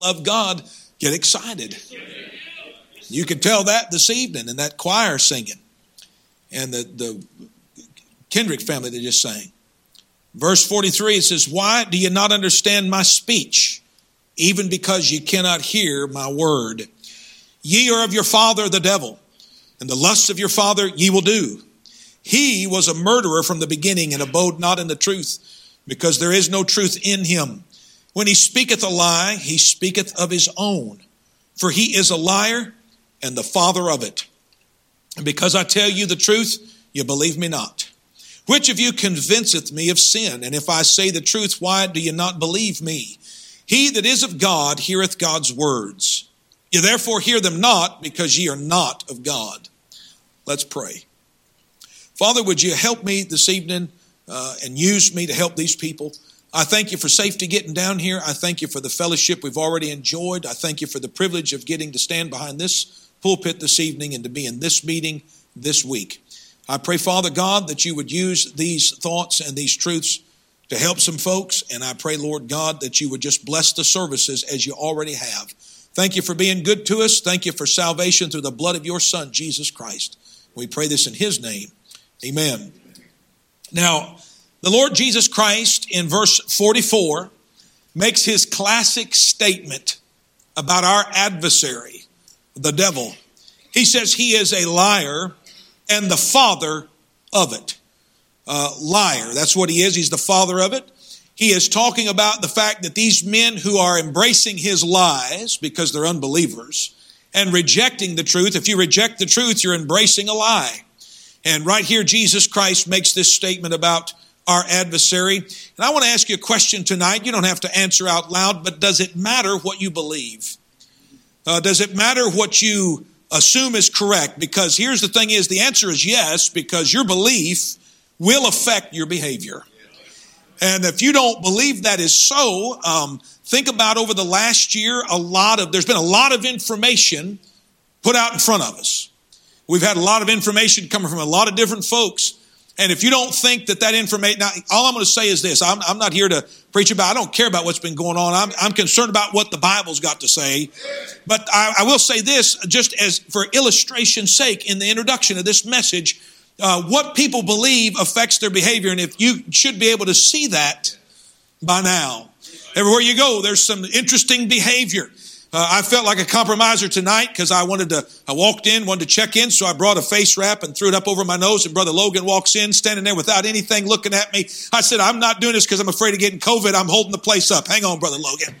love God get excited. You can tell that this evening in that choir singing. And the Kendrick family, they just sang. Verse 43, it says, why do you not understand my speech, even because you cannot hear my word? Ye are of your father the devil, and the lusts of your father ye will do. He was a murderer from the beginning, and abode not in the truth, because there is no truth in him. When he speaketh a lie, he speaketh of his own, for he is a liar and the father of it. And because I tell you the truth, you believe me not. Which of you convinceth me of sin? And if I say the truth, why do you not believe me? He that is of God heareth God's words. You therefore hear them not, because ye are not of God. Let's pray. Father, would you help me this evening and use me to help these people? I thank you for safety getting down here. I thank you for the fellowship we've already enjoyed. I thank you for the privilege of getting to stand behind this pulpit this evening and to be in this meeting this week. I pray, Father God, that you would use these thoughts and these truths to help some folks. And I pray, Lord God, that you would just bless the services as you already have. Thank you for being good to us. Thank you for salvation through the blood of your Son, Jesus Christ. We pray this in his name. Amen. Now, the Lord Jesus Christ in verse 44 makes his classic statement about our adversary, the devil. He says he is a liar and the father of it. Liar, that's what he is. He's the father of it. He is talking about the fact that these men who are embracing his lies because they're unbelievers and rejecting the truth, if you reject the truth, you're embracing a lie. And right here, Jesus Christ makes this statement about our adversary. And I want to ask you a question tonight. You don't have to answer out loud, but does it matter what you believe? Does it matter what you assume is correct? Because here's the thing is, the answer is yes, because your belief will affect your behavior. And if you don't believe that is so, think about over the last year, there's been a lot of information put out in front of us. We've had a lot of information coming from a lot of different folks. And if you don't think that information, now all I'm going to say is this, I'm not here to preach about, I don't care about what's been going on. I'm concerned about what the Bible's got to say. But I will say this, just as for illustration's sake, in the introduction of this message, what people believe affects their behavior. And if you should be able to see that by now. Everywhere you go, there's some interesting behavior. I felt like a compromiser tonight because I walked in, wanted to check in, so I brought a face wrap and threw it up over my nose, and Brother Logan walks in, standing there without anything looking at me. I said, I'm not doing this because I'm afraid of getting COVID. I'm holding the place up. Hang on, Brother Logan.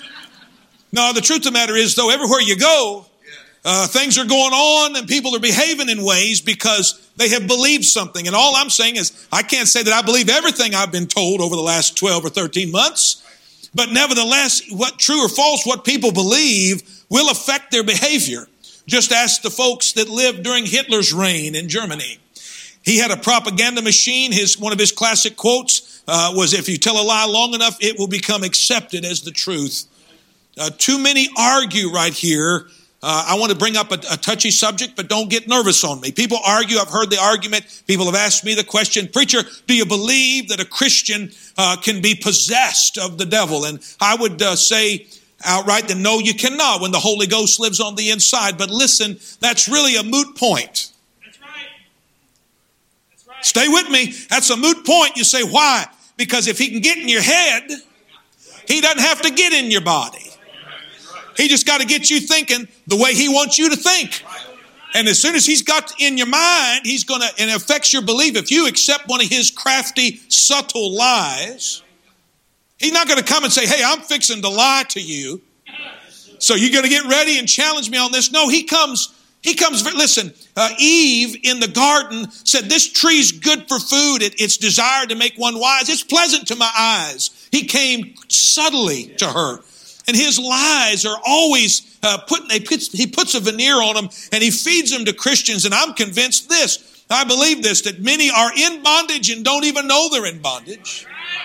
No, the truth of the matter is, though, everywhere you go, things are going on and people are behaving in ways because they have believed something. And all I'm saying is, I can't say that I believe everything I've been told over the last 12 or 13 months. But nevertheless, what true or false, what people believe will affect their behavior. Just ask the folks that lived during Hitler's reign in Germany. He had a propaganda machine. One of his classic quotes was, if you tell a lie long enough, it will become accepted as the truth. Too many argue right here. I want to bring up a touchy subject, but don't get nervous on me. People argue. I've heard the argument. People have asked me the question, preacher, do you believe that a Christian can be possessed of the devil? And I would say outright that no, you cannot when the Holy Ghost lives on the inside. But listen, that's really a moot point. That's right. That's right. Stay with me. That's a moot point. You say, why? Because if he can get in your head, he doesn't have to get in your body. He just got to get you thinking the way he wants you to think. And as soon as he's got in your mind, and it affects your belief. If you accept one of his crafty, subtle lies, he's not going to come and say, hey, I'm fixing to lie to you, so you're going to get ready and challenge me on this. No, he comes, listen, Eve in the garden said, this tree's good for food. It's desired to make one wise. It's pleasant to my eyes. He came subtly to her. And his lies are always he puts a veneer on them and he feeds them to Christians. And I'm convinced I believe this, that many are in bondage and don't even know they're in bondage.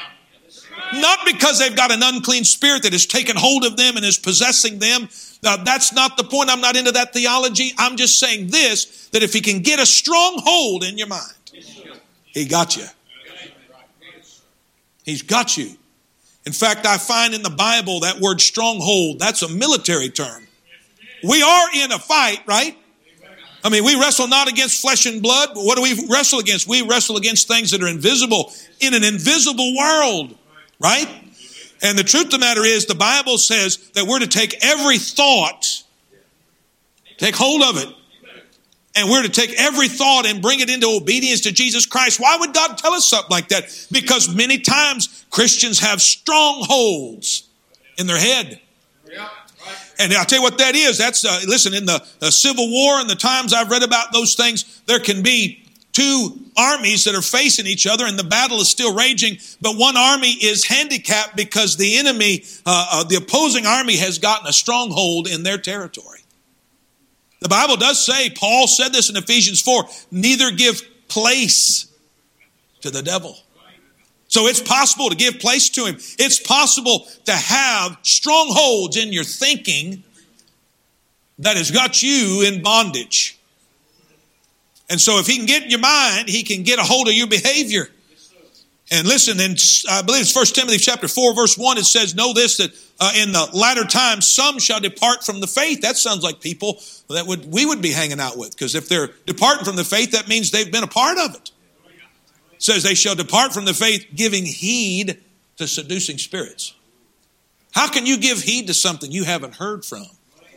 Not because they've got an unclean spirit that has taken hold of them and is possessing them. That's not the point. I'm not into that theology. I'm just saying this, that if he can get a strong hold in your mind, he got you. He's got you. In fact, I find in the Bible that word stronghold, that's a military term. We are in a fight, right? I mean, we wrestle not against flesh and blood, but what do we wrestle against? We wrestle against things that are invisible in an invisible world, right? And the truth of the matter is, the Bible says that we're to take every thought, take hold of it, and we're to take every thought and bring it into obedience to Jesus Christ. Why would God tell us something like that? Because many times Christians have strongholds in their head. And I'll tell you what that is. That's, listen, in the Civil War and the times I've read about those things, there can be two armies that are facing each other and the battle is still raging, but one army is handicapped because the enemy, the opposing army has gotten a stronghold in their territory. The Bible does say, Paul said this in Ephesians 4, neither give place to the devil. So it's possible to give place to him. It's possible to have strongholds in your thinking that has got you in bondage. And so if he can get in your mind, he can get a hold of your behavior. And listen, in I believe it's 1 Timothy chapter 4, verse 1, it says, know this, that in the latter times some shall depart from the faith. That sounds like people that we would be hanging out with. Because if they're departing from the faith, that means they've been a part of it. It says they shall depart from the faith, giving heed to seducing spirits. How can you give heed to something you haven't heard from?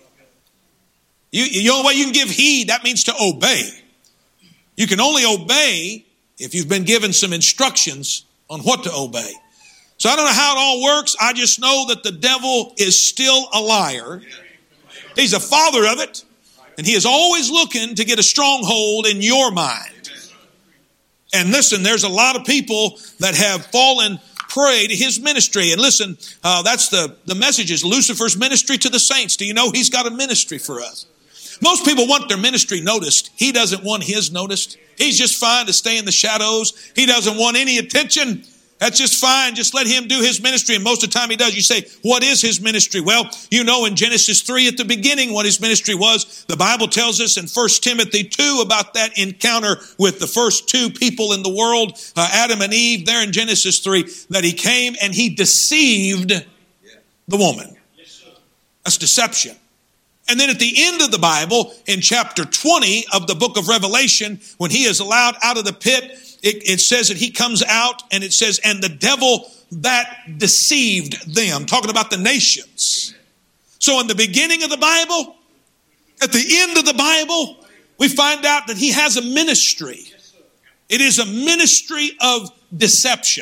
You know what you can give heed? That means to obey. You can only obey if you've been given some instructions on what to obey. So I don't know how it all works. I just know that the devil is still a liar. He's the father of it. And he is always looking to get a stronghold in your mind. And listen, there's a lot of people that have fallen prey to his ministry. And listen, that's the message is Lucifer's ministry to the saints. Do you know he's got a ministry for us? Most people want their ministry noticed. He doesn't want his noticed. He's just fine to stay in the shadows. He doesn't want any attention. That's just fine. Just let him do his ministry. And most of the time he does. You say, what is his ministry? Well, you know in Genesis 3 at the beginning what his ministry was. The Bible tells us in 1 Timothy 2 about that encounter with the first two people in the world, Adam and Eve, there in Genesis 3, that he came and he deceived the woman. That's deception. And then at the end of the Bible, in chapter 20 of the book of Revelation, when he is allowed out of the pit, it says that he comes out and it says, and the devil that deceived them, talking about the nations. So in the beginning of the Bible, at the end of the Bible, we find out that he has a ministry. It is a ministry of deception.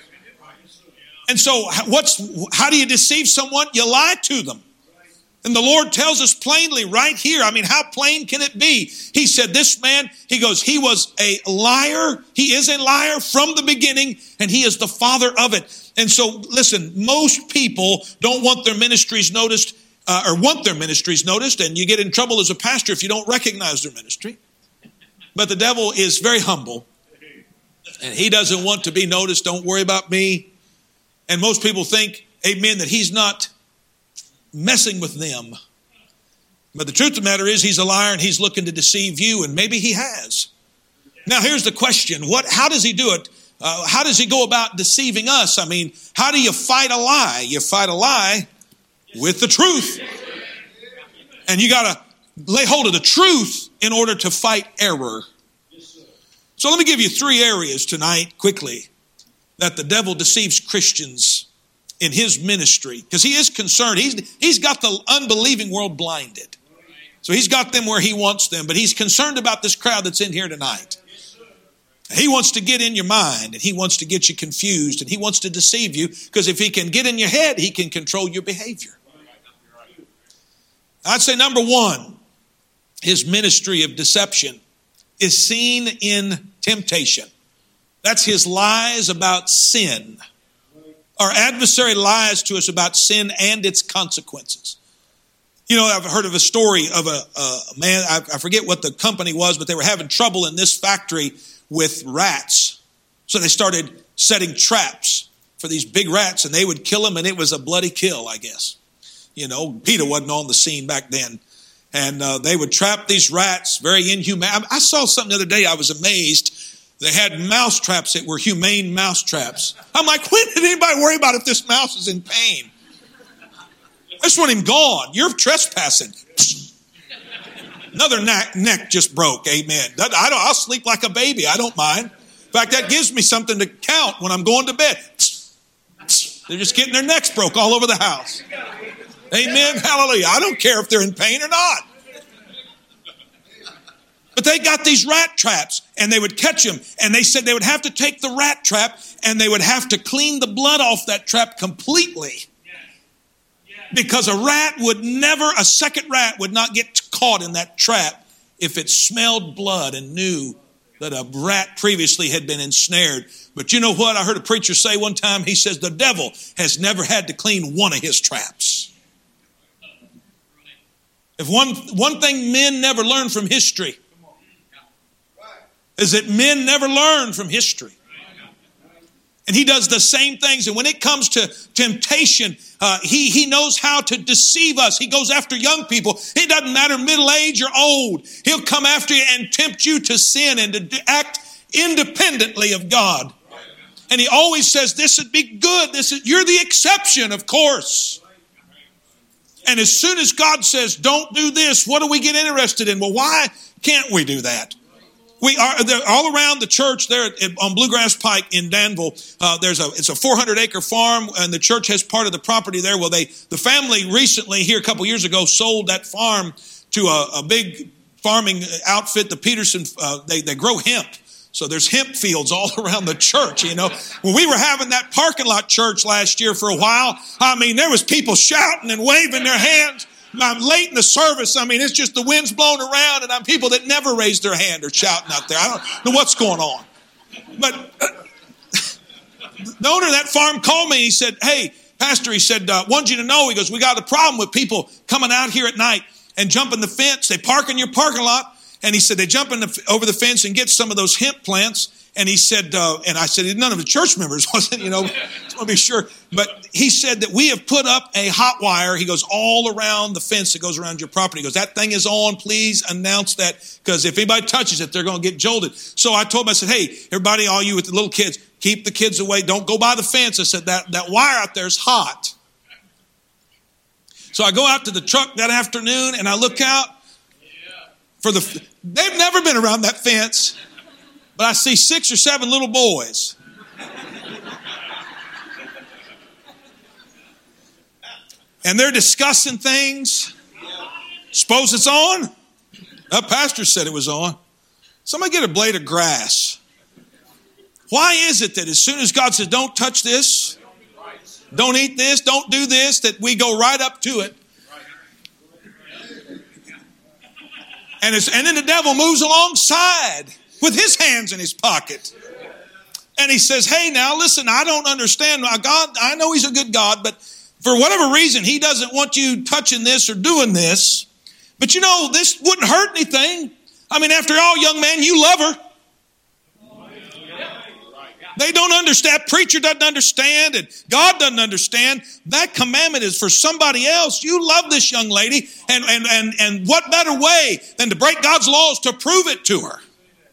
And so how do you deceive someone? You lie to them. And the Lord tells us plainly right here. I mean, how plain can it be? He said, this man, he goes, he was a liar. He is a liar from the beginning, and he is the father of it. And so, listen, most people don't want their ministries noticed, or want their ministries noticed, and you get in trouble as a pastor if you don't recognize their ministry. But the devil is very humble, and he doesn't want to be noticed. Don't worry about me. And most people think, amen, that he's not messing with them. But the truth of the matter is he's a liar and he's looking to deceive you, and maybe he has. Now here's the question. How does he do it? How does he go about deceiving us? I mean, how do you fight a lie? You fight a lie with the truth. And you got to lay hold of the truth in order to fight error. So let me give you 3 areas tonight quickly that the devil deceives Christians in his ministry, because he is concerned. He's got the unbelieving world blinded. So he's got them where he wants them, but he's concerned about this crowd that's in here tonight. He wants to get in your mind, and he wants to get you confused, and he wants to deceive you, because if he can get in your head, he can control your behavior. I'd say number 1, his ministry of deception is seen in temptation. That's his lies about sin. Our adversary lies to us about sin and its consequences. You know, I've heard of a story of a man, I forget what the company was, but they were having trouble in this factory with rats. So they started setting traps for these big rats, and they would kill them, and it was a bloody kill, I guess. You know, PETA wasn't on the scene back then. And they would trap these rats, very inhumane. I saw something the other day, I was amazed. They had mouse traps that were humane mouse traps. I'm like, when did anybody worry about if this mouse is in pain? I just want him gone. You're trespassing. Another neck just broke. Amen. I'll sleep like a baby. I don't mind. In fact, that gives me something to count when I'm going to bed. They're just getting their necks broke all over the house. Amen. Hallelujah. I don't care if they're in pain or not. But they got these rat traps, and they would catch them, and they said they would have to take the rat trap, and they would have to clean the blood off that trap completely. Because a second rat would not get caught in that trap if it smelled blood and knew that a rat previously had been ensnared. But you know what? I heard a preacher say one time, he says, the devil has never had to clean one of his traps. If one thing men never learn from history is that men never learn from history. And he does the same things. And when it comes to temptation, he knows how to deceive us. He goes after young people. It doesn't matter middle age or old. He'll come after you and tempt you to sin and to act independently of God. And he always says, this would be good. You're the exception, of course. And as soon as God says, don't do this, what do we get interested in? Well, why can't we do that? We are all around the church there on Bluegrass Pike in Danville. It's a 400-acre farm, and the church has part of the property there. Well, the family recently, here a couple years ago, sold that farm to a big farming outfit, the Peterson. They grow hemp, so there's hemp fields all around the church. You know, when we were having that parking lot church last year for a while, I mean, there was people shouting and waving their hands. I'm late in the service. I mean, it's just the wind's blowing around, and I'm people that never raise their hand or shouting out there. I don't know what's going on. But the owner of that farm called me. He said, hey, Pastor, he said, wanted you to know, he goes, we got a problem with people coming out here at night and jumping the fence. They park in your parking lot. And he said, they jump over the fence and get some of those hemp plants. And he said, and I said, none of the church members wasn't, just want to be sure. But he said that we have put up a hot wire. He goes, all around the fence that goes around your property. He goes, that thing is on. Please announce that, because if anybody touches it, they're going to get jolted. So I told him, I said, hey, everybody, all you with the little kids, keep the kids away. Don't go by the fence. I said, that wire out there is hot. So I go out to the truck that afternoon and I look out they've never been around that fence. But I see 6 or 7 little boys. And they're discussing things. Suppose it's on? A pastor said it was on. Somebody get a blade of grass. Why is it that as soon as God says, don't touch this, don't eat this, don't do this, that we go right up to it? And then the devil moves alongside with his hands in his pocket. And he says, hey, now listen, I don't understand. God, I know he's a good God, but for whatever reason, he doesn't want you touching this or doing this. But this wouldn't hurt anything. I mean, after all, young man, you love her. They don't understand. Preacher doesn't understand, and God doesn't understand. That commandment is for somebody else. You love this young lady, and what better way than to break God's laws to prove it to her?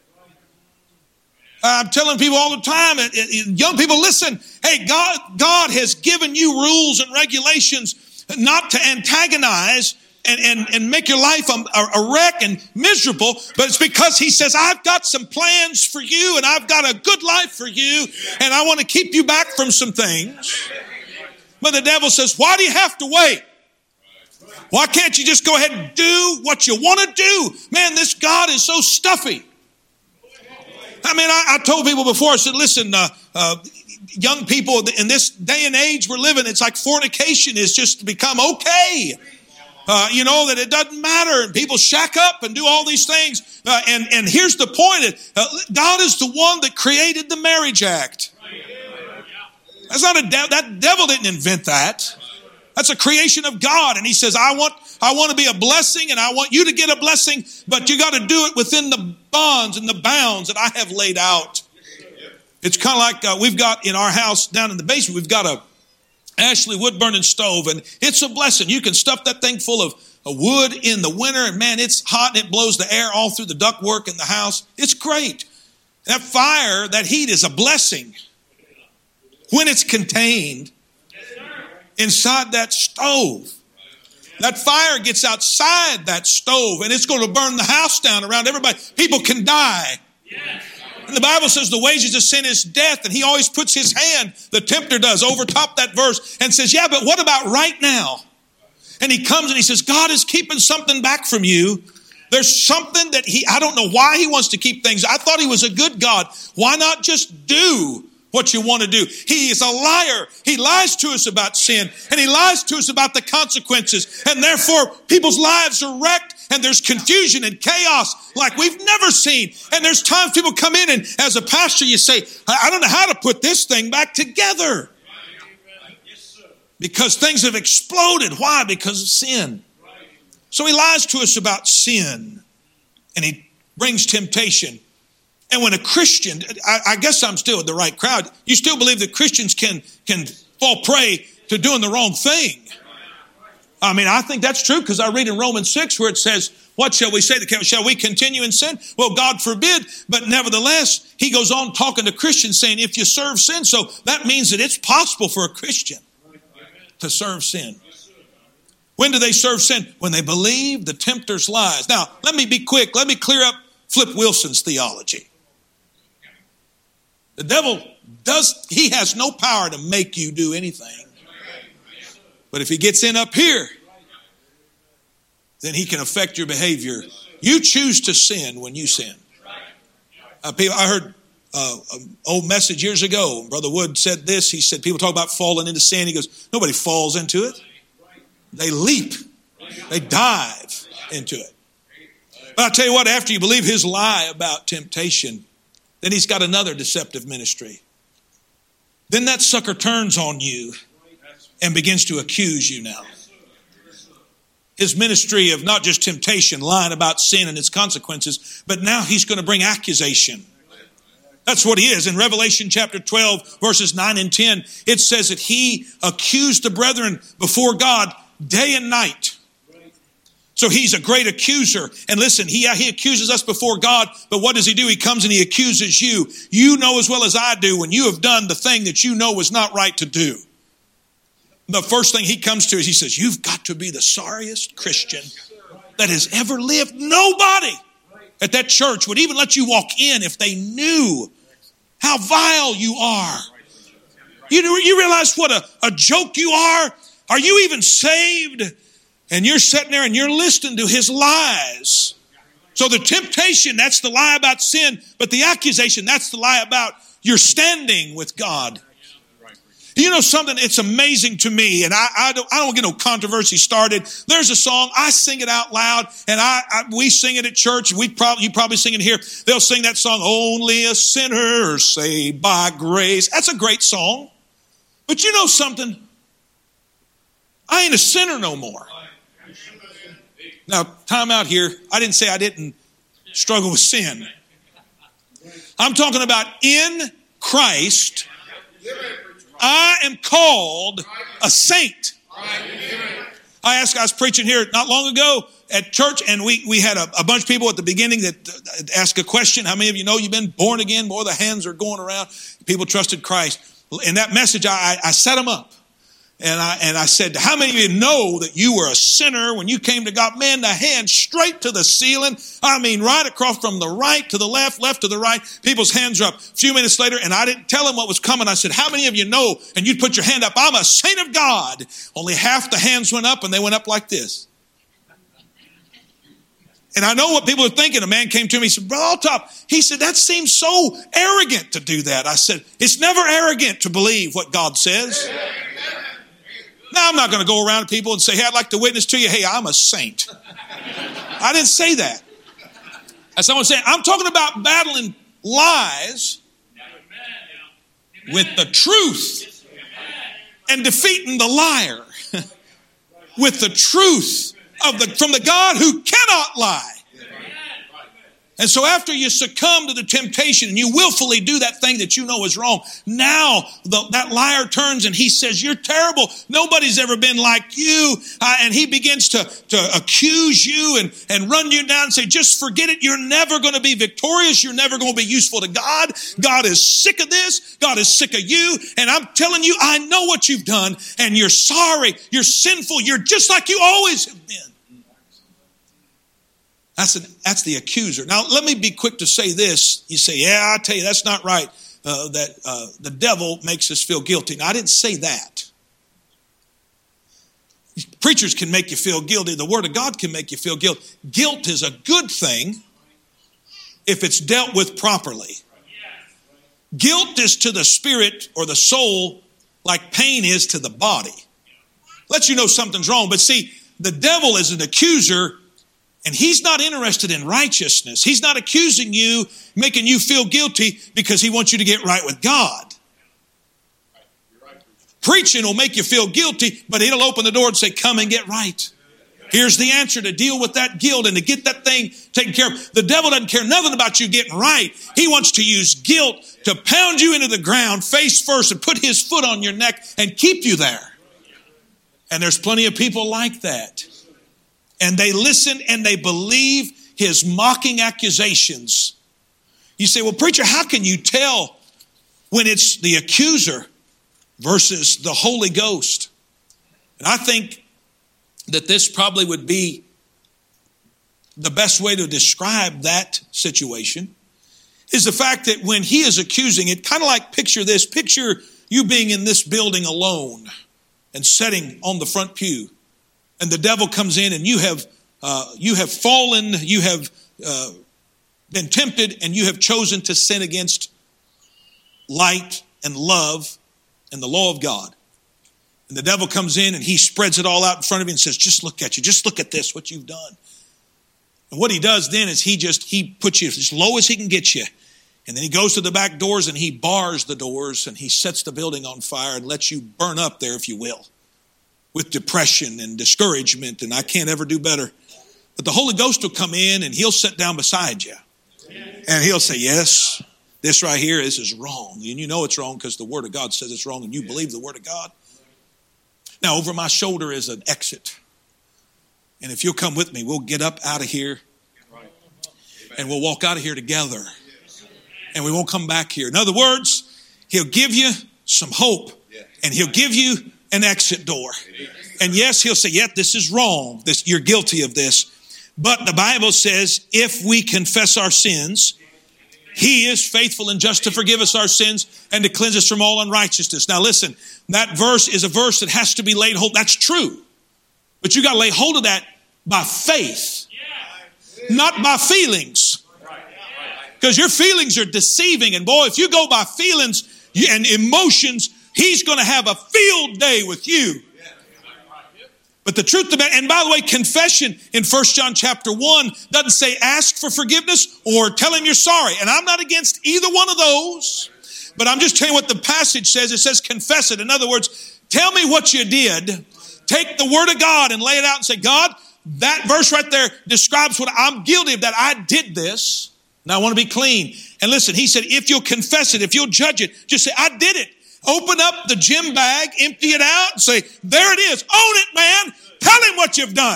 I'm telling people all the time, young people, listen, hey, God has given you rules and regulations not to antagonize and make your life a wreck and miserable, but it's because he says, I've got some plans for you and I've got a good life for you and I want to keep you back from some things. But the devil says, why do you have to wait? Why can't you just go ahead and do what you want to do? Man, this God is so stuffy. I mean, I told people before, I said, listen, young people, in this day and age we're living, it's like fornication is just become okay. That it doesn't matter, and people shack up and do all these things. And here's the point: God is the one that created the marriage act. That's not that devil didn't invent that. That's a creation of God, and He says, "I want to be a blessing, and I want you to get a blessing, but you got to do it within the bonds and the bounds that I have laid out." It's kind of like we've got in our house down in the basement. We've got a Ashley wood burning stove, and it's a blessing. You can stuff that thing full of wood in the winter, and man, it's hot and it blows the air all through the ductwork in the house. It's great. That fire, that heat is a blessing when it's contained inside that stove. That fire gets outside that stove and it's going to burn the house down around everybody. People can die. And the Bible says the wages of sin is death, and he always puts his hand, the tempter does, over top that verse and says, yeah, but what about right now? And he comes and he says, God is keeping something back from you. There's something that I don't know why he wants to keep things. I thought he was a good God. Why not just do what you want to do? He is a liar. He lies to us about sin, and he lies to us about the consequences. And therefore, people's lives are wrecked, and there's confusion and chaos like we've never seen. And there's times people come in, and as a pastor, you say, I don't know how to put this thing back together. Because things have exploded. Why? Because of sin. So he lies to us about sin, and he brings temptation. And when a Christian, I guess I'm still with the right crowd, you still believe that Christians can fall prey to doing the wrong thing. I mean, I think that's true because I read in Romans 6 where it says, what shall we say? Shall we continue in sin? Well, God forbid. But nevertheless, he goes on talking to Christians saying, if you serve sin, so that means that it's possible for a Christian to serve sin. When do they serve sin? When they believe the tempter's lies. Now, let me be quick. Let me clear up Flip Wilson's theology. The devil he has no power to make you do anything. But if he gets in up here, then he can affect your behavior. You choose to sin when you sin. I heard an old message years ago. Brother Wood said this. He said, people talk about falling into sin. He goes, nobody falls into it. They leap. They dive into it. But I'll tell you what, after you believe his lie about temptation, then he's got another deceptive ministry. Then that sucker turns on you and begins to accuse you now. His ministry of not just temptation, lying about sin and its consequences, but now he's going to bring accusation. That's what he is. In Revelation chapter 12, verses 9 and 10, it says that he accused the brethren before God day and night. So he's a great accuser. And listen, he accuses us before God, but what does he do? He comes and he accuses you. You know as well as I do when you have done the thing that you know was not right to do. The first thing he comes to is he says, you've got to be the sorriest Christian that has ever lived. Nobody at that church would even let you walk in if they knew how vile you are. You realize what a joke you are? Are you even saved? And you're sitting there and you're listening to his lies. So the temptation, that's the lie about sin. But the accusation, that's the lie about your standing with God. You know something? It's amazing to me, and I don't get no controversy started. There's a song, I sing it out loud, and we sing it at church. You probably sing it here. They'll sing that song, Only a Sinner Saved by Grace. That's a great song. But you know something? I ain't a sinner no more. Now, time out here. I didn't say I didn't struggle with sin. I'm talking about in Christ, I am called a saint. I was preaching here not long ago at church, and we had a bunch of people at the beginning that asked a question. How many of you know you've been born again? Boy, the hands are going around. People trusted Christ. In that message, I set them up. And I said, how many of you know that you were a sinner when you came to God? Man, the hand straight to the ceiling. I mean, right across from the right to the left, left to the right. People's hands are up. A few minutes later, and I didn't tell them what was coming. I said, how many of you know? And you'd put your hand up. I'm a saint of God. Only half the hands went up, and they went up like this. And I know what people are thinking. A man came to me, he said, Brother Althoff, he said, that seems so arrogant to do that. I said, it's never arrogant to believe what God says. Now, I'm not going to go around to people and say, hey, I'd like to witness to you. Hey, I'm a saint. I didn't say that. As someone saying, I'm talking about battling lies with the truth and defeating the liar with the truth from the God who cannot lie. And so after you succumb to the temptation and you willfully do that thing that you know is wrong, now that liar turns and he says, you're terrible. Nobody's ever been like you. And he begins to accuse you and run you down and say, just forget it. You're never going to be victorious. You're never going to be useful to God. God is sick of this. God is sick of you. And I'm telling you, I know what you've done and you're sorry. You're sinful. You're just like you always have been. That's the accuser. Now, let me be quick to say this. You say, yeah, I tell you, that's not right, that the devil makes us feel guilty. Now, I didn't say that. Preachers can make you feel guilty. The Word of God can make you feel guilty. Guilt is a good thing if it's dealt with properly. Guilt is to the spirit or the soul like pain is to the body. Lets you know something's wrong. But see, the devil is an accuser. And he's not interested in righteousness. He's not accusing you, making you feel guilty because he wants you to get right with God. Preaching will make you feel guilty, but it'll open the door and say, come and get right. Here's the answer to deal with that guilt and to get that thing taken care of. The devil doesn't care nothing about you getting right. He wants to use guilt to pound you into the ground face first and put his foot on your neck and keep you there. And there's plenty of people like that. And they listen and they believe his mocking accusations. You say, well, preacher, how can you tell when it's the accuser versus the Holy Ghost? And I think that this probably would be the best way to describe that situation is the fact that when he is accusing it, kind of like picture this, picture you being in this building alone and sitting on the front pew. And the devil comes in and you have fallen, you have been tempted, and you have chosen to sin against light and love and the law of God. And the devil comes in and he spreads it all out in front of you and says, just look at you, just look at this, what you've done. And what he does then is he puts you as low as he can get you. And then he goes to the back doors and he bars the doors and he sets the building on fire and lets you burn up there, if you will, with depression and discouragement, and I can't ever do better. But the Holy Ghost will come in and he'll sit down beside you. And he'll say, yes, this right here, this is wrong. And you know it's wrong because the Word of God says it's wrong and you believe the Word of God. Now, over my shoulder is an exit. And if you'll come with me, we'll get up out of here and we'll walk out of here together. And we won't come back here. In other words, he'll give you some hope and he'll give you an exit door. And yes, he'll say, yep, this is wrong. You're guilty of this. But the Bible says, if we confess our sins, he is faithful and just to forgive us our sins and to cleanse us from all unrighteousness. Now listen, that verse is a verse that has to be laid hold. That's true. But you got to lay hold of that by faith, not by feelings. Because your feelings are deceiving. And boy, if you go by feelings and emotions, he's going to have a field day with you. But the truth about, and by the way, confession in 1 John chapter 1 doesn't say ask for forgiveness or tell him you're sorry. And I'm not against either one of those. But I'm just telling you what the passage says. It says confess it. In other words, tell me what you did. Take the Word of God and lay it out and say, God, that verse right there describes what I'm guilty of, that I did this. And I want to be clean. And listen, he said, if you'll confess it, if you'll judge it, just say, I did it. Open up the gym bag, empty it out, and say, there it is. Own it, man. Tell him what you've done.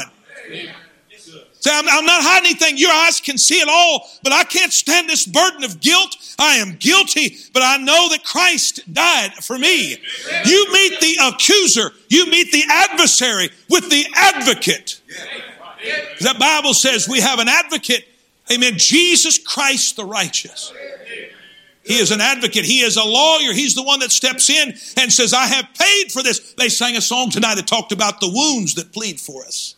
Say, I'm not hiding anything. Your eyes can see it all, but I can't stand this burden of guilt. I am guilty, but I know that Christ died for me. You meet the accuser. You meet the adversary with the advocate. That Bible says we have an advocate. Amen. Jesus Christ the righteous. He is an advocate. He is a lawyer. He's the one that steps in and says, I have paid for this. They sang a song tonight that talked about the wounds that plead for us.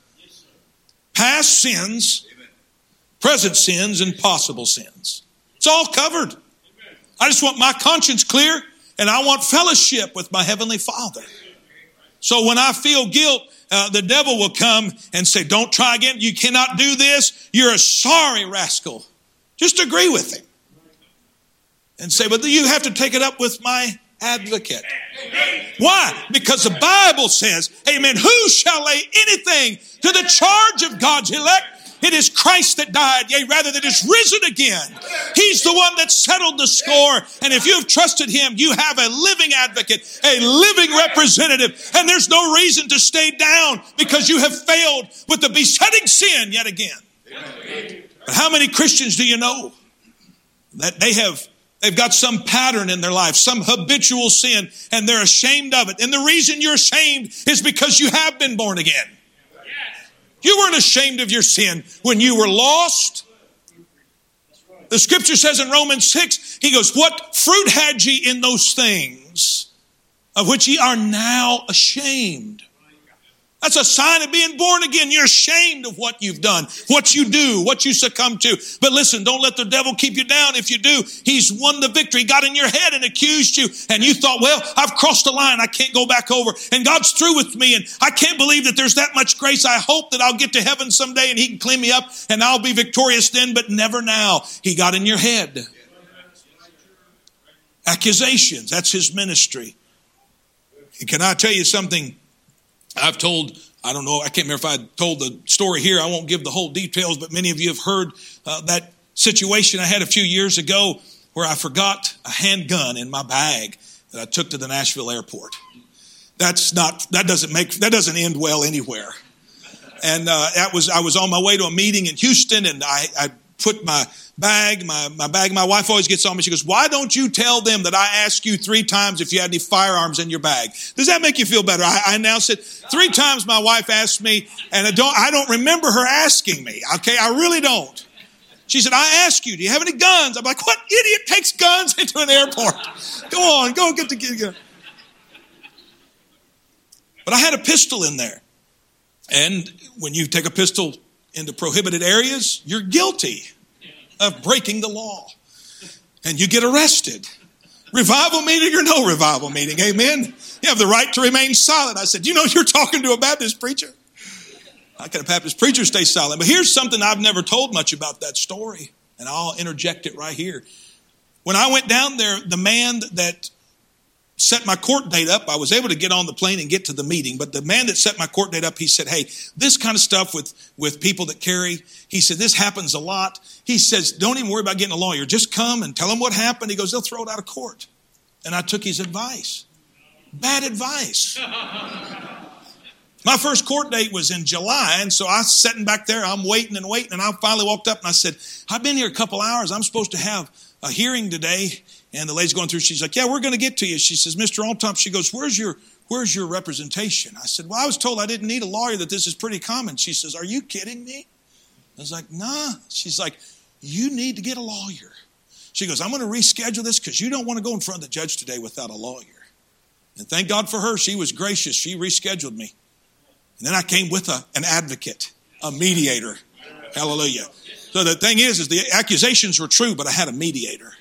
Past sins, present sins, and possible sins. It's all covered. I just want my conscience clear, and I want fellowship with my Heavenly Father. So when I feel guilt, the devil will come and say, don't try again. You cannot do this. You're a sorry rascal. Just agree with him. And say, but you have to take it up with my advocate. Why? Because the Bible says, amen, who shall lay anything to the charge of God's elect? It is Christ that died, yea, rather that is risen again. He's the one that settled the score. And if you have trusted him, you have a living advocate, a living representative. And there's no reason to stay down because you have failed with the besetting sin yet again. But how many Christians do you know that they've got some pattern in their life, some habitual sin, and they're ashamed of it? And the reason you're ashamed is because you have been born again. You weren't ashamed of your sin when you were lost. The scripture says in Romans 6, he goes, what fruit had ye in those things of which ye are now ashamed? That's a sign of being born again. You're ashamed of what you've done, what you do, what you succumb to. But listen, don't let the devil keep you down. If you do, he's won the victory. He got in your head and accused you. And you thought, well, I've crossed the line. I can't go back over. And God's through with me. And I can't believe that there's that much grace. I hope that I'll get to heaven someday and he can clean me up and I'll be victorious then, but never now. He got in your head. Accusations, that's his ministry. And can I tell you something? I've told, I don't know, I can't remember if I told the story here. I won't give the whole details, but many of you have heard that situation I had a few years ago where I forgot a handgun in my bag that I took to the Nashville airport. That doesn't end well anywhere. And I was on my way to a meeting in Houston, and I put my bag, my wife always gets on me. She goes, why don't you tell them that I asked you 3 times if you had any firearms in your bag? Does that make you feel better? I now said 3 times my wife asked me, and I don't remember her asking me. Okay, I really don't. She said, I asked you, do you have any guns? I'm like, what idiot takes guns into an airport? Go on, go get the gun. But I had a pistol in there. And when you take a pistol into prohibited areas, you're guilty of breaking the law. And you get arrested. Revival meeting or no revival meeting, amen? You have the right to remain silent. I said, you know you're talking to a Baptist preacher? How can a Baptist preacher stay silent? But here's something I've never told much about that story, and I'll interject it right here. When I went down there, the man that set my court date up, I was able to get on the plane and get to the meeting, but the man that set my court date up, he said, hey, this kind of stuff with people that carry, he said, this happens a lot. He says, don't even worry about getting a lawyer. Just come and tell them what happened. He goes, they'll throw it out of court. And I took his advice. Bad advice. My first court date was in July, and so I was sitting back there, I'm waiting, and I finally walked up and I said, I've been here a couple hours. I'm supposed to have a hearing today. And the lady's going through, she's like, yeah, we're going to get to you. She says, Mr. Altop, she goes, where's your representation? I said, well, I was told I didn't need a lawyer, that this is pretty common. She says, are you kidding me? I was like, nah. She's like, you need to get a lawyer. She goes, I'm going to reschedule this because you don't want to go in front of the judge today without a lawyer. And thank God for her. She was gracious. She rescheduled me. And then I came with an advocate, a mediator. Hallelujah. So the thing is the accusations were true, but I had a mediator.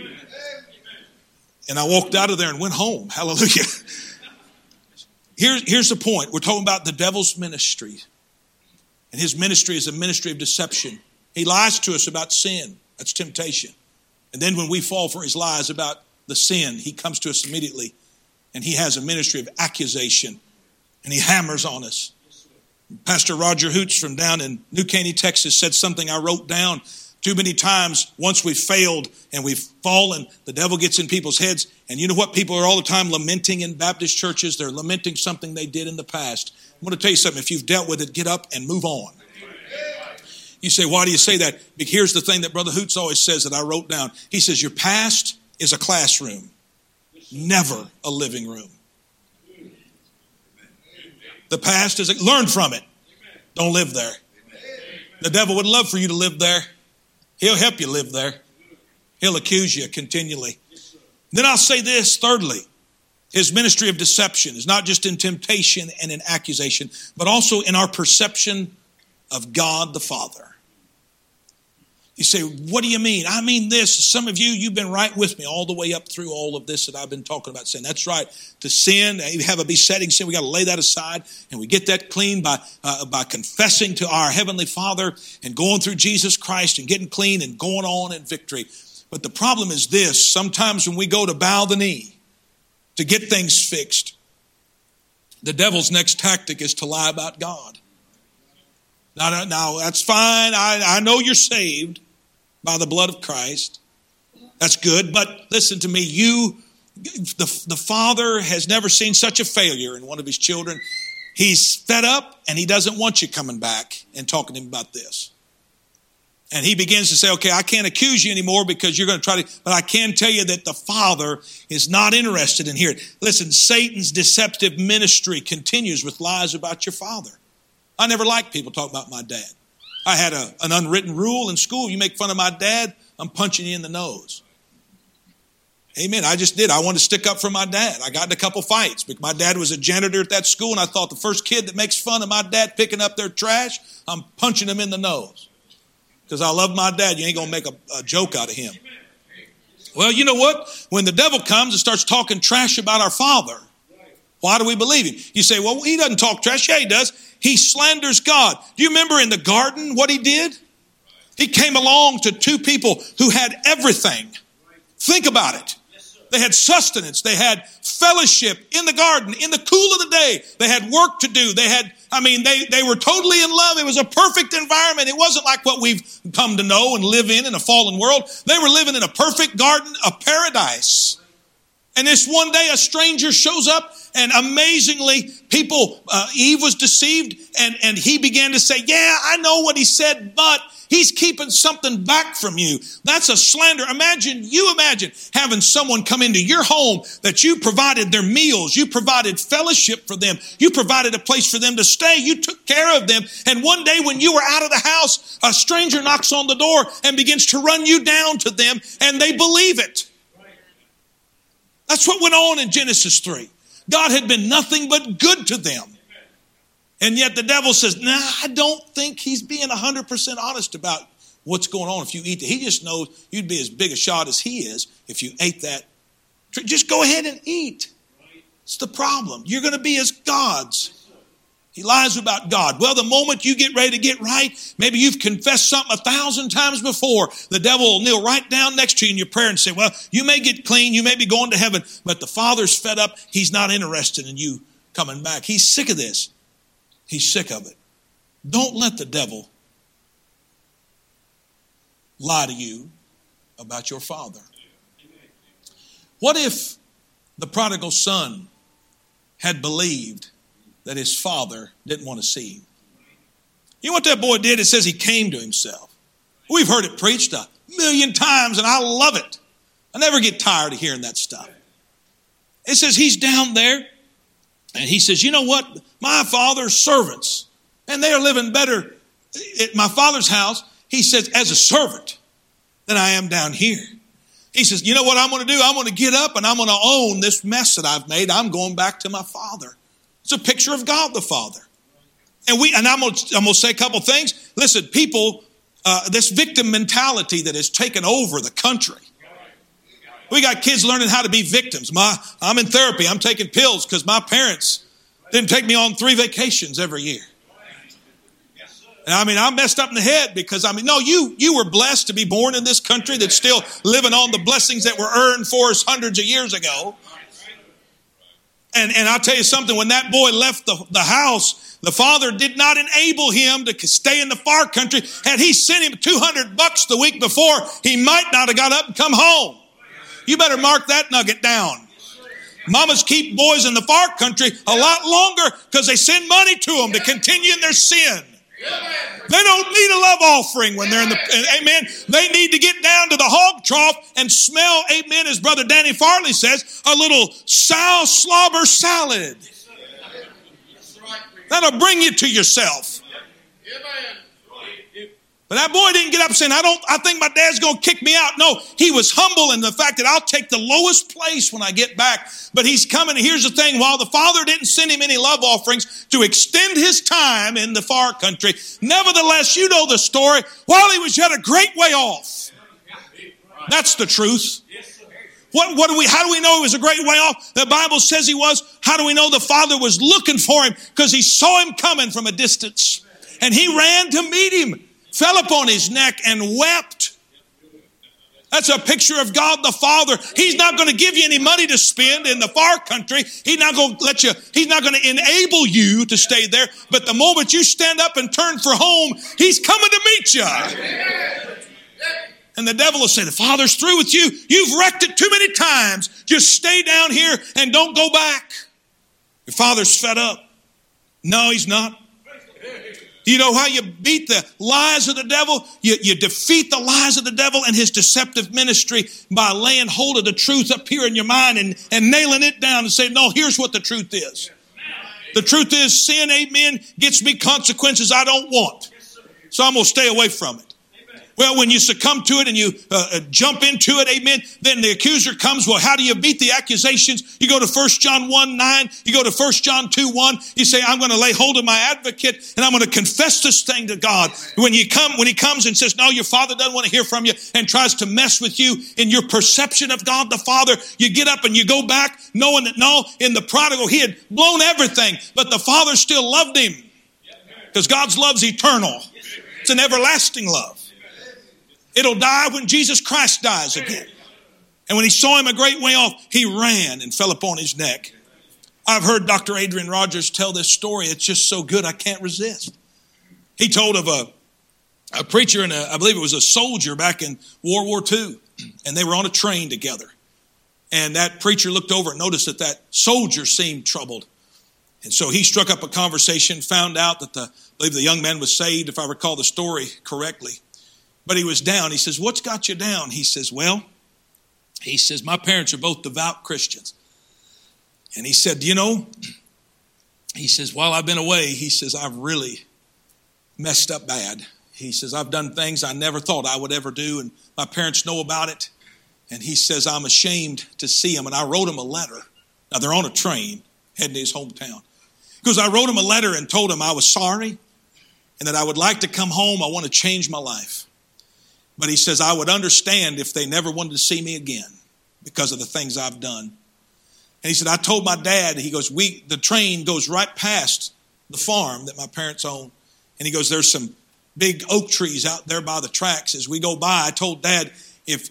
And I walked out of there and went home. Hallelujah. Here's the point. We're talking about the devil's ministry. And his ministry is a ministry of deception. He lies to us about sin. That's temptation. And then when we fall for his lies about the sin, he comes to us immediately. And he has a ministry of accusation. And he hammers on us. Pastor Roger Hoots from down in New Caney, Texas said something I wrote down. Too many times, once we've failed and we've fallen, the devil gets in people's heads. And you know what? People are all the time lamenting in Baptist churches. They're lamenting something they did in the past. I'm going to tell you something. If you've dealt with it, get up and move on. You say, why do you say that? Here's the thing that Brother Hoots always says that I wrote down. He says, your past is a classroom, never a living room. The past is, learn from it. Don't live there. The devil would love for you to live there. He'll help you live there. He'll accuse you continually. Then I'll say this, thirdly, his ministry of deception is not just in temptation and in accusation, but also in our perception of God the Father. You say, what do you mean? I mean this. Some of you've been right with me all the way up through all of this that I've been talking about saying. That's right. To sin, you have a besetting sin, we got to lay that aside. And we get that clean by confessing to our Heavenly Father and going through Jesus Christ and getting clean and going on in victory. But the problem is this. Sometimes when we go to bow the knee to get things fixed, the devil's next tactic is to lie about God. Now, that's fine. I know you're saved by the blood of Christ. That's good. But listen to me. The Father has never seen such a failure in one of his children. He's fed up and he doesn't want you coming back and talking to him about this. And he begins to say, okay, I can't accuse you anymore because you're going to try to, but I can tell you that the Father is not interested in hearing. Listen, Satan's deceptive ministry continues with lies about your father. I never liked people talking about my dad. I had an unwritten rule in school. You make fun of my dad, I'm punching you in the nose. Amen. I just did. I wanted to stick up for my dad. I got in a couple fights because my dad was a janitor at that school, and I thought the first kid that makes fun of my dad picking up their trash, I'm punching him in the nose. Because I love my dad, you ain't going to make a joke out of him. Well, you know what? When the devil comes and starts talking trash about our Father, why do we believe him? You say, well, he doesn't talk trash. Yeah, he does. He slanders God. Do you remember in the garden what he did? He came along to two people who had everything. Think about it. They had sustenance. They had fellowship in the garden, in the cool of the day. They had work to do. They were totally in love. It was a perfect environment. It wasn't like what we've come to know and live in a fallen world. They were living in a perfect garden, a paradise. And this one day a stranger shows up and amazingly Eve was deceived and he began to say, yeah, I know what he said, but he's keeping something back from you. That's a slander. Imagine having someone come into your home that you provided their meals. You provided fellowship for them. You provided a place for them to stay. You took care of them. And one day when you were out of the house, a stranger knocks on the door and begins to run you down to them and they believe it. That's what went on in Genesis 3. God had been nothing but good to them. And yet the devil says, nah, I don't think he's being 100% honest about what's going on if you eat it. He just knows you'd be as big a shot as he is if you ate that. Just go ahead and eat. It's the problem. You're going to be as gods. He lies about God. Well, the moment you get ready to get right, maybe you've confessed something 1,000 times before. The devil will kneel right down next to you in your prayer and say, well, you may get clean. You may be going to heaven, but the Father's fed up. He's not interested in you coming back. He's sick of this. He's sick of it. Don't let the devil lie to you about your father. What if the prodigal son had believed that his father didn't want to see him? You know what that boy did? It says he came to himself. We've heard it preached 1,000,000 times, and I love it. I never get tired of hearing that stuff. It says he's down there, and he says, you know what? My father's servants, and they are living better at my father's house, he says, as a servant than I am down here. He says, you know what I'm going to do? I'm going to get up and I'm going to own this mess that I've made. I'm going back to my father. It's a picture of God the Father. And I'm going to say a couple things. Listen, people, this victim mentality that has taken over the country. We got kids learning how to be victims. I'm in therapy. I'm taking pills because my parents didn't take me on 3 vacations every year. And I'm messed up in the head because you were blessed to be born in this country that's still living on the blessings that were earned for us hundreds of years ago. And I'll tell you something, when that boy left the house, the father did not enable him to stay in the far country. Had he sent him $200 the week before, he might not have got up and come home. You better mark that nugget down. Mamas keep boys in the far country a lot longer because they send money to them to continue in their sin. They don't need a love offering when they're in amen. They need to get down to the hog trough and smell, amen, as Brother Danny Farley says, a little sow slobber salad. That'll bring you to yourself. But that boy didn't get up saying, I think my dad's going to kick me out. No, he was humble in the fact that I'll take the lowest place when I get back. But he's coming. Here's the thing. While the father didn't send him any love offerings to extend his time in the far country, nevertheless, you know the story. While he was yet a great way off. That's the truth. How do we know he was a great way off? The Bible says he was. How do we know the father was looking for him? Because he saw him coming from a distance. And he ran to meet him. Fell upon his neck and wept. That's a picture of God the Father. He's not going to give you any money to spend in the far country. He's not going to enable you to stay there. But the moment you stand up and turn for home, He's coming to meet you. And the devil will say, the Father's through with you. You've wrecked it too many times. Just stay down here and don't go back. Your Father's fed up. No, He's not. You know how you beat the lies of the devil? You defeat the lies of the devil and his deceptive ministry by laying hold of the truth up here in your mind and nailing it down and saying, no, here's what the truth is. The truth is sin, amen, gets me consequences I don't want. So I'm going to stay away from it. Well, when you succumb to it and you jump into it, amen, then the accuser comes. Well, how do you beat the accusations? You go to 1 John 1:9. You go to 1 John 2:1. You say, I'm going to lay hold of my advocate and I'm going to confess this thing to God. When he comes and says, no, your Father doesn't want to hear from you and tries to mess with you in your perception of God the Father, you get up and you go back knowing that, no, in the prodigal, he had blown everything, but the Father still loved him because God's love's eternal. It's an everlasting love. It'll die when Jesus Christ dies again. And when he saw him a great way off, he ran and fell upon his neck. I've heard Dr. Adrian Rogers tell this story. It's just so good, I can't resist. He told of a preacher and I believe it was a soldier back in World War II. And they were on a train together. And that preacher looked over and noticed that soldier seemed troubled. And so he struck up a conversation, found out that I believe the young man was saved, if I recall the story correctly. But he was down. He says, what's got you down? He says, my parents are both devout Christians. And he said, he says, while I've been away, he says, I've really messed up bad. He says, I've done things I never thought I would ever do. And my parents know about it. And he says, I'm ashamed to see them. And I wrote them a letter. Now they're on a train heading to his hometown. Because I wrote him a letter and told him I was sorry and that I would like to come home. I want to change my life. But he says, I would understand if they never wanted to see me again because of the things I've done. And he said, I told my dad, he goes, the train goes right past the farm that my parents own. And he goes, there's some big oak trees out there by the tracks. As we go by, I told Dad, if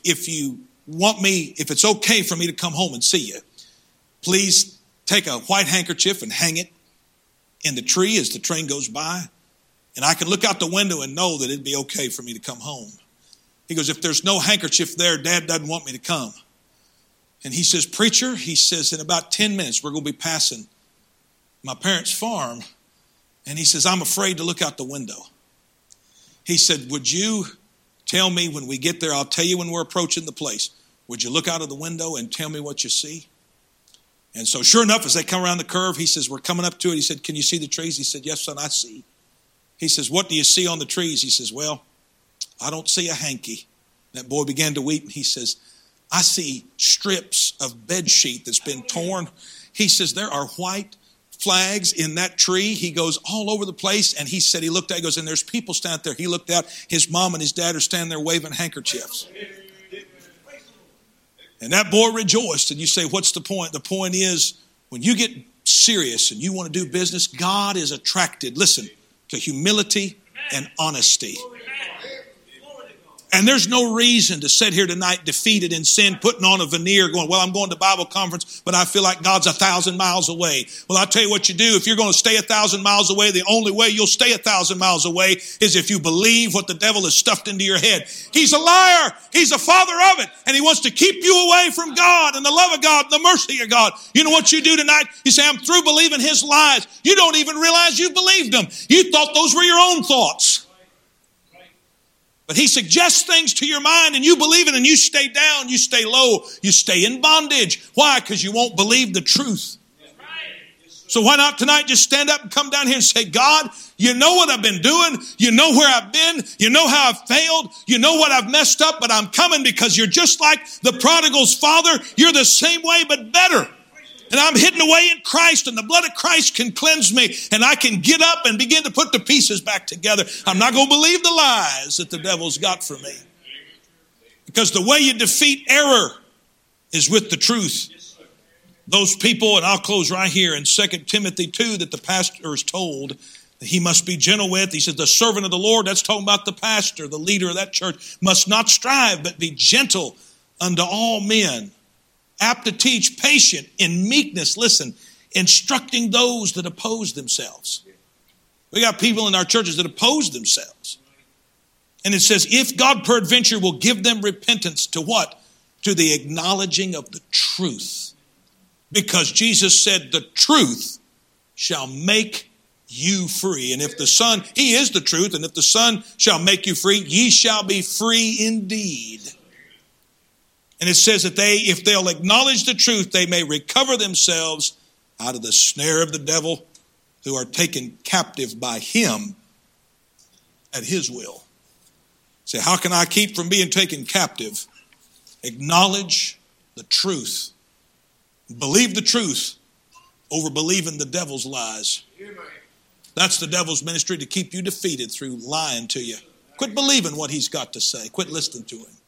it's okay for me to come home and see you, please take a white handkerchief and hang it in the tree as the train goes by. And I can look out the window and know that it'd be okay for me to come home. He goes, if there's no handkerchief there, Dad doesn't want me to come. And he says, preacher, he says, in about 10 minutes, we're going to be passing my parents' farm. And he says, I'm afraid to look out the window. He said, would you tell me when we get there, I'll tell you when we're approaching the place. Would you look out of the window and tell me what you see? And so sure enough, as they come around the curve, he says, we're coming up to it. He said, can you see the trees? He said, yes, son, I see. He says, what do you see on the trees? He says, well, I don't see a hanky. That boy began to weep. And he says, I see strips of bed sheet that's been torn. He says, there are white flags in that tree. He goes all over the place. And he said, he looked out, he goes, and there's people standing there. He looked out, his mom and his dad are standing there waving handkerchiefs. And that boy rejoiced. And you say, what's the point? The point is, when you get serious and you want to do business, God is attracted, listen, to humility and honesty. And there's no reason to sit here tonight defeated in sin, putting on a veneer going, well, I'm going to Bible conference, but I feel like God's 1,000 miles away. Well, I'll tell you what you do. If you're going to stay 1,000 miles away, the only way you'll stay 1,000 miles away is if you believe what the devil has stuffed into your head. He's a liar. He's a father of it. And he wants to keep you away from God and the love of God and the mercy of God. You know what you do tonight? You say, I'm through believing his lies. You don't even realize you believed them. You thought those were your own thoughts. But he suggests things to your mind and you believe it and you stay down, you stay low, you stay in bondage. Why? Because you won't believe the truth. So why not tonight just stand up and come down here and say, God, you know what I've been doing. You know where I've been. You know how I've failed. You know what I've messed up, but I'm coming because you're just like the prodigal's father. You're the same way, but better. And I'm hidden away in Christ, and the blood of Christ can cleanse me, and I can get up and begin to put the pieces back together. I'm not going to believe the lies that the devil's got for me. Because the way you defeat error is with the truth. Those people, and I'll close right here in 2 Timothy 2 that the pastor is told, he must be gentle with. He says the servant of the Lord, that's talking about the pastor, the leader of that church, must not strive, but be gentle unto all men, apt to teach, patient, in meekness, listen, instructing those that oppose themselves. We got people in our churches that oppose themselves. And it says, if God peradventure will give them repentance to what? To the acknowledging of the truth. Because Jesus said the truth shall make you free. And if the Son, he is the truth, and if the Son shall make you free, ye shall be free indeed. And it says that if they'll acknowledge the truth, they may recover themselves out of the snare of the devil, who are taken captive by him at his will. Say, how can I keep from being taken captive? Acknowledge the truth. Believe the truth over believing the devil's lies. That's the devil's ministry, to keep you defeated through lying to you. Quit believing what he's got to say. Quit listening to him.